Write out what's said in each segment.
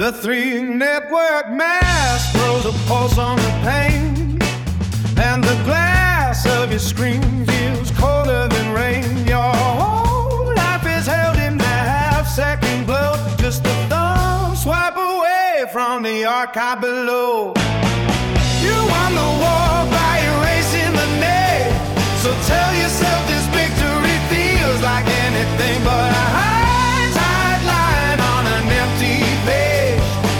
The three-network mass throws a pulse on the pane, and the glass of your screen feels colder than rain. Your whole life is held in that half-second glow, just a thumb swipe away from the archive below. You won the war by erasing the name, so tell yourself this victory feels like anything but a high tide line on an empty page.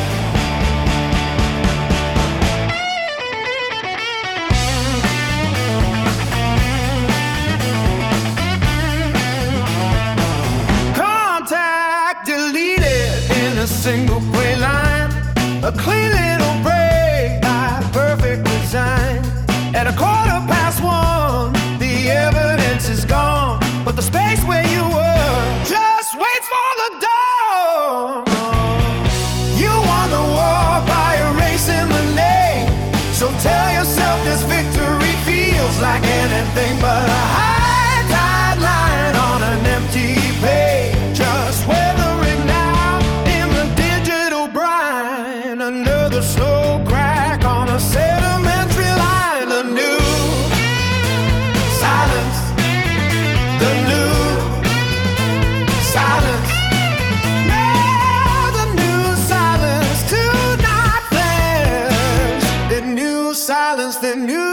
Contact deleted in a single gray line, a clean little break by perfect design. At 1:15, the evidence is gone, but the space where you were just waits for the dawn. You won the war by erasing the name, so tell yourself this victory feels like anything but a high tide line on an empty page. Just weather it now in the digital brine, under the slow crack on a sedimentary line. The new silence, the new silence. Yeah, the new silence to not flash. The new silence, the new